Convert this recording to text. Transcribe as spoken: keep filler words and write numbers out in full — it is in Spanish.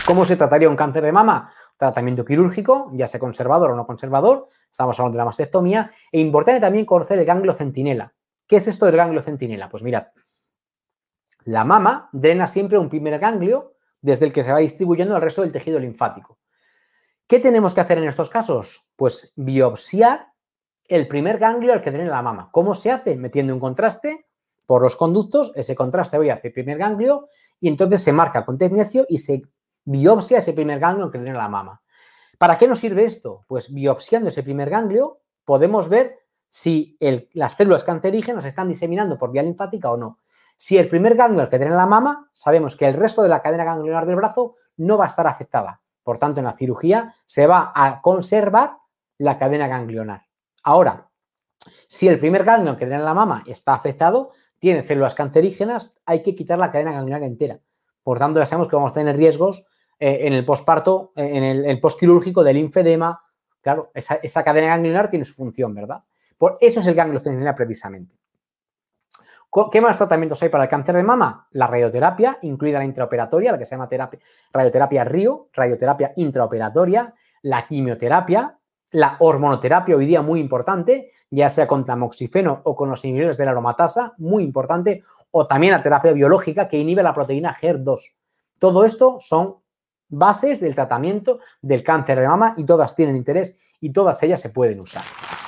¿Cómo se trataría un cáncer de mama? Tratamiento quirúrgico, ya sea conservador o no conservador, estamos hablando de la mastectomía, e importante también conocer el ganglio centinela. ¿Qué es esto del ganglio centinela? Pues mirad, la mama drena siempre un primer ganglio desde el que se va distribuyendo el resto del tejido linfático. ¿Qué tenemos que hacer en estos casos? Pues biopsiar el primer ganglio al que drena la mama. ¿Cómo se hace? Metiendo un contraste por los conductos, ese contraste va hacia el primer ganglio y entonces se marca con tecnecio y se biopsia ese primer ganglio que drena la mama. ¿Para qué nos sirve esto? Pues biopsiando ese primer ganglio podemos ver si el, las células cancerígenas están diseminando por vía linfática o no. Si el primer ganglio al que drena la mama, sabemos que el resto de la cadena ganglionar del brazo no va a estar afectada. Por tanto, en la cirugía se va a conservar la cadena ganglionar. Ahora, si el primer ganglio que drena la mama está afectado, tiene células cancerígenas, hay que quitar la cadena ganglionar entera. Por tanto, ya sabemos que vamos a tener riesgos eh, en el posparto, eh, en el, el postquirúrgico del linfedema. Claro, esa, esa cadena ganglionar tiene su función, ¿verdad? Por eso es el ganglio centinela precisamente. ¿Qué más tratamientos hay para el cáncer de mama? La radioterapia, incluida la intraoperatoria, la que se llama terapia, radioterapia RIO, radioterapia intraoperatoria, la quimioterapia, la hormonoterapia, hoy día muy importante, ya sea con tamoxifeno o con los inhibidores de la aromatasa, muy importante, o también la terapia biológica que inhibe la proteína H E R dos. Todo esto son bases del tratamiento del cáncer de mama y todas tienen interés y todas ellas se pueden usar.